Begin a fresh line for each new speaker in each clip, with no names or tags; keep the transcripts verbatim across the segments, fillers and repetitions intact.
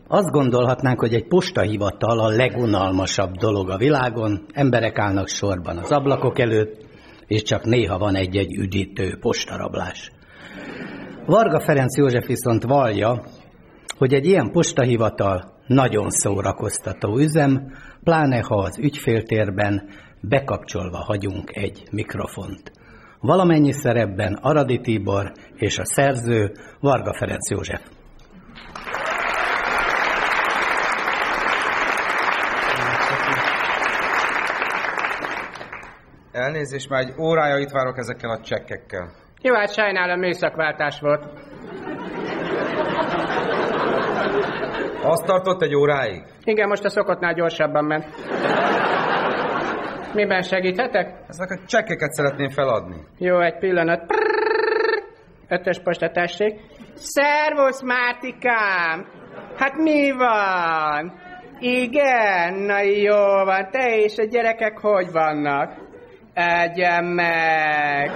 Azt gondolhatnánk, hogy egy postahivatal a legunalmasabb dolog a világon, emberek állnak sorban az ablakok előtt, és csak néha van egy-egy üdítő postarablás. Varga Ferenc József viszont vallja, hogy egy ilyen postahivatal nagyon szórakoztató üzem, pláne ha az ügyféltérben bekapcsolva hagyunk egy mikrofont. Valamennyi szerepben Aradi Tibor és a szerző Varga Ferenc József.
Elnézést, már egy órája itt várok ezekkel a csekkekkel.
Jó, hát sajnálom, műszakváltás volt.
Azt tartott egy óráig?
Igen, most a szokottnál gyorsabban ment. Miben segíthetek?
Ezek a csekkeket szeretném feladni.
Jó, egy pillanat. Ötös posta, tessék. Szervusz, Mártikám! Hát mi van? Igen, na jó van. Te és a gyerekek hogy vannak? Egyen meg!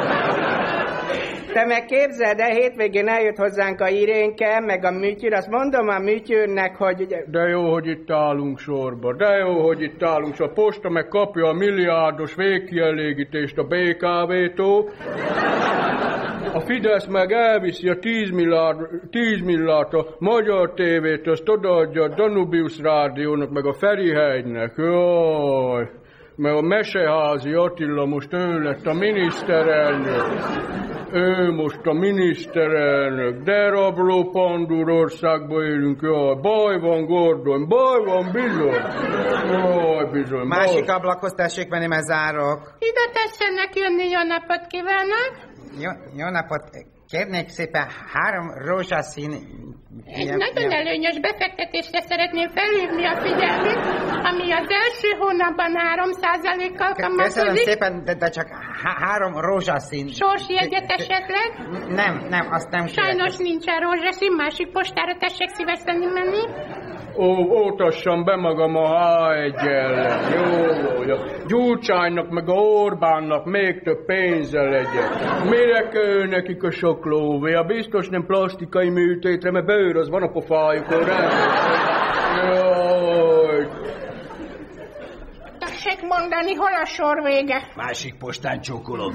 Te meg képzeld el, hétvégén eljött hozzánk a Irénke, meg a Műtyűr, azt mondom a Műtyűrnek, hogy...
De jó, hogy itt állunk sorba, de jó, hogy itt állunk sorba. A posta meg kapja a milliárdos végkielégítést a bé ká vé-tól. A Fidesz meg elviszi a tíz milliárd a Magyar tévét, azt odaadja a Danubius Rádiónak, meg a Ferihegynek. Jaj! Mert a Meseházi Attila most ő lett a miniszterelnök. Ő most a miniszterelnök. De rabló Pandurországban élünk. Jaj, baj van, Gordon, baj van, bizony. Jaj, bizony.
Másik ablakhoz tessék menni, mert zárok.
Ide tessenek jönni, jó napot kívánok.
Jó, jó napot. Kérnék szépen három rózsaszín...
Egy ilyen, nagyon ilyen... előnyös befektetésre szeretném felhívni a figyelmét, ami az első hónapban három százalékkal kamatozik.
Köszönöm szépen, de, de csak há- három rózsaszín.
Sorsjegyet esetleg?
Nem, nem, azt nem
sajnos sietett. Nincsen rózsaszín, másik postára tessék szívesen menni.
Ó, ótassam be magam a há egy ellen. Jó, jó. Gyurcsánynak meg a Orbánnak még több pénze legyen. Mire kell nekik a sok lóvé? A biztos nem plastikai műtétre, mert bőr az van a pofájukon, nem? Jaj.
Tessék mondani, hol a sor vége?
Másik postán csókolom.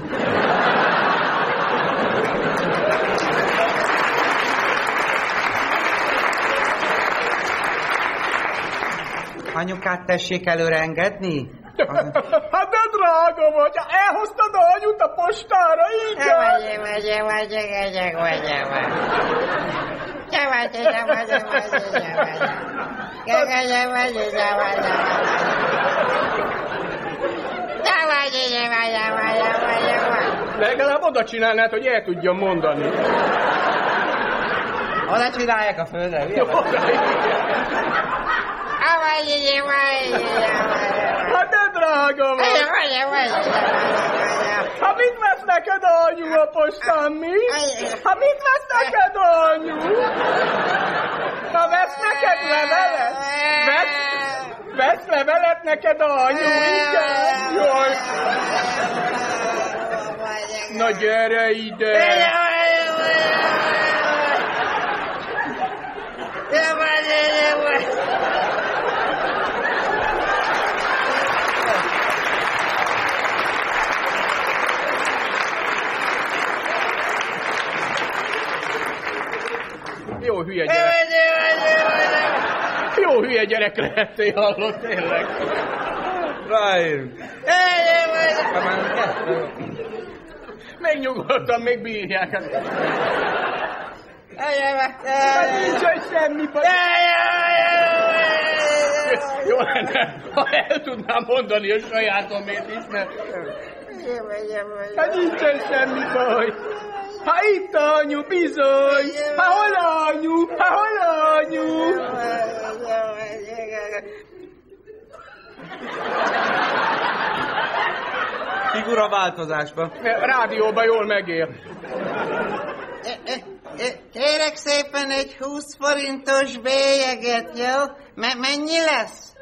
Anyukát tessék előre engedni?
Hát de drága vagy, elhoztad a anyut a postára, így?
Vagy, vagy, vagy, vagy, vagy, vagy. Te vagy, te vagy, te vagy, te vagy. Te vagy, te vagy, te vagy. Te vagy, te vagy, te vagy, te vagy.
Legalább oda csinálnád, hogy el tudjam mondani.
Oda csinálják a földre, mi?
Hát de drága vagy! Hát mit vesz neked anyu a postán, mi? Hát mit vesz neked anyu? Ha vesz neked levelet? Vesz, vesz levelet neked anyu, igen? Jaj! Na gyere ide! Jó hülye gyerek. Jó hülye gyerek lehettél, hallott tényleg.
Ráérünk.
Még nyugodtan, még bírják. Hát nincsen semmi baj. Jó lenne, ha el tudnám mondani a sajátomét is, mert... Hát nincsen semmi baj. Ha itt anyu, bizony! Ha hol anyu? Ha hol anyu?
Figura változásban.
Rádióban jól megér.
Kérek szépen egy húsz forintos bélyeget, jó? M- mennyi lesz?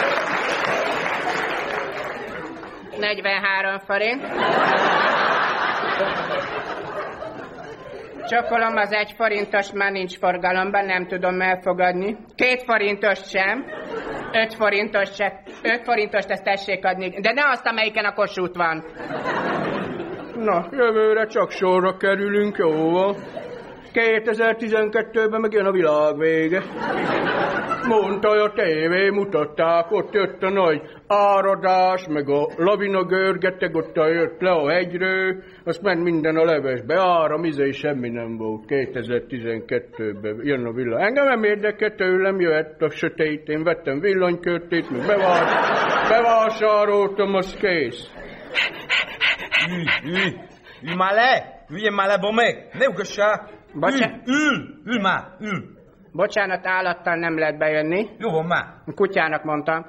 negyvenhárom forint. Csokolom, az egy forintos már nincs forgalomban, nem tudom elfogadni. Két forintos sem. Öt forintos sem. Öt forintost ezt tessék adni. De ne azt, amelyiken a Kossuth van.
Na, jövőre csak sorra kerülünk, jó van. kétezer-tizenkettőben meg jön a világ vége. Mondta, a tévé mutatták, ott jött a nagy áradás, meg a lavina görgeteg, ott jött le a hegyről, azt ment minden a levesbe, áram, izé, semmi nem volt. kétezer-tizenkettőben jön a világ. Engem nem érdekel, tőlem jöhet a sötét, én vettem villanykörtét, meg bevás, bevásároltam, az kész.
Ülj, ülj, ülj már le, ülj már le, bomeg, ne ugassál.
Bocsánat.
Ül, ül, ül már, ül.
Bocsánat, állattal nem lehet bejönni.
Jó van már.
Kutyának mondtam.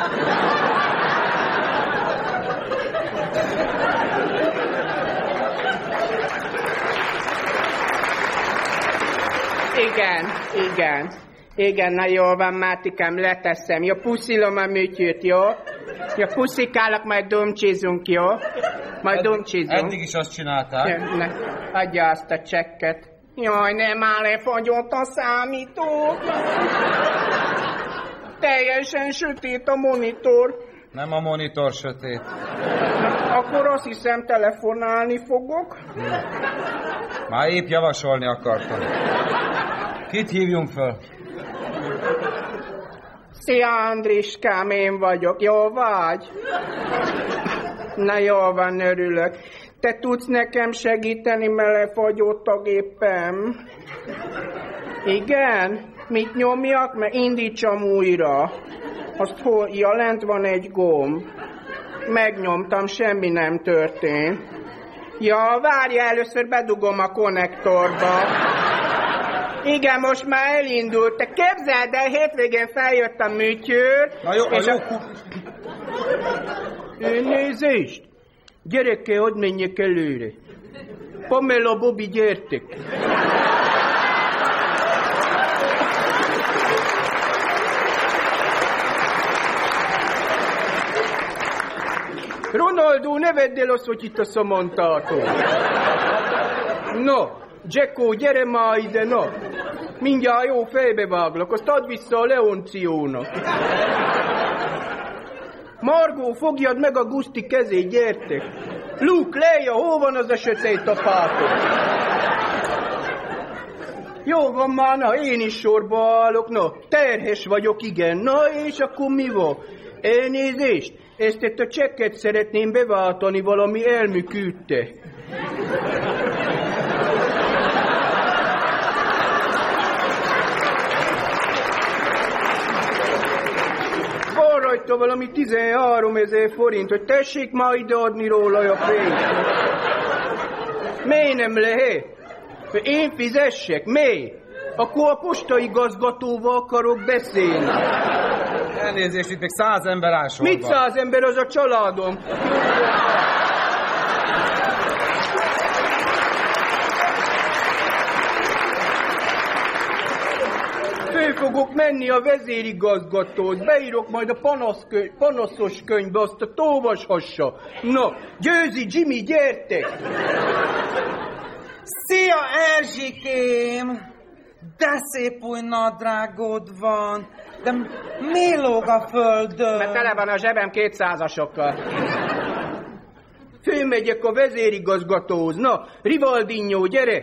Igen, igen. Igen, na jól van, Mátikám, leteszem. Jó, puszilom a műtyűt, jó? Jó, puszikálok, majd dumcsizunk, jó? Majd dumcsizunk.
Eddig is azt csináltál.
Ja, ne, adja azt a csekket. Jaj, nem áll, lefagyott a számító. Teljesen sötét a monitor.
Nem a monitor sötét.
Akkor azt hiszem, telefonálni fogok.
Már épp javasolni akartam. Kit hívjunk föl?
Szia, Andriskám, én vagyok. Jó vagy? Na jól van, örülök. Te tudsz nekem segíteni, mert lefagyott a gépem. Igen? Mit nyomjak? Mert indítsam újra. Azt hol? Ja, lent van egy gomb. Megnyomtam, semmi nem történt. Ja, várja, először bedugom a konnektorba. Igen, most már elindult. Te képzeld el, hétvégén feljött a műtyűr.
Na jó,
és
a jó...
A... Nézést! Gyerekkel, hogy menjek előre. Pamela, Bobby, gyertek. Ronaldo, ne vedd el azt, hogy itt a Samanthától. No, Jacko, gyere már ide, no. Mindjárt jó fejbeváglak, azt add vissza a Leonciónak. Margó, fogjad meg a Guszti kezét, gyertek. Luke, Leia, hol van az a sötét apátok? Jó van már, na, én is sorba állok, na, terhes vagyok, igen, na, és akkor mi van? Elnézést, ezt itt a csekket szeretném beváltani, valami elműküdte. Van rajta valami tizenhárom ezer forint, hogy tessék már ideadni róla a pénzt. Miért nem lehet? Én fizessek? Miért? Akkor a postaigazgatóval akarok beszélni.
Elnézést, itt még száz ember áll sorban.
Mit száz ember, az a családom? Föl fogok menni a vezérigazgatóhoz, beírok majd a panaszkönyv, panaszos könyvbe, azt a tóvashassa. Na, Győzi, Jimmy, gyertek!
Szia, Erzsikém! De szép új nadrágod van, de mi lóg a földön?
Mert tele van a zsebem kétszázasokkal. Fölmegyek a vezérigazgatóhoz. Na, Rivaldinho, gyere!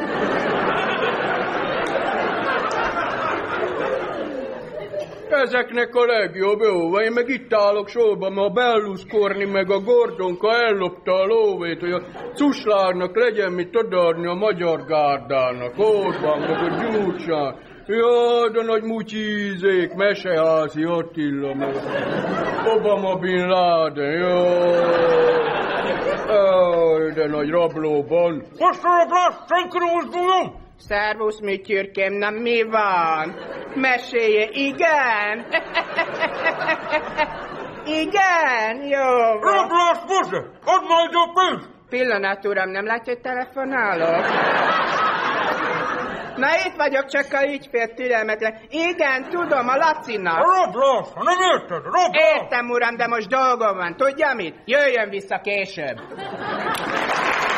Ezeknek a legjobb, jó, én meg itt állok sorban, mert a Berlusconi meg a Gordonka ellopta a lóvét, hogy a Cuslárnak legyen mit odaadni a magyar gárdának. Orbán, meg a Gyurcsán. Jaj, de nagy mutyízék, Meseházi Attila, meg Obama Bin Laden, jaj. Jaj, de nagy rablóban. Most a rablás, senki nem most bújom!
Szervusz, műtyürkém, na mi van? Mesélje, igen? Igen, jó van.
Rablás, boze! Add majd a pénzt!
Pillanat, uram, nem látja, hogy telefonálok? Na, itt vagyok, csak a ügyfél türelmetlen. Igen, tudom, a Lacinak.
Rablás, nem érted? Rablás!
Értem, uram, de most dolgom van. Tudja mit? Jöjjön vissza később.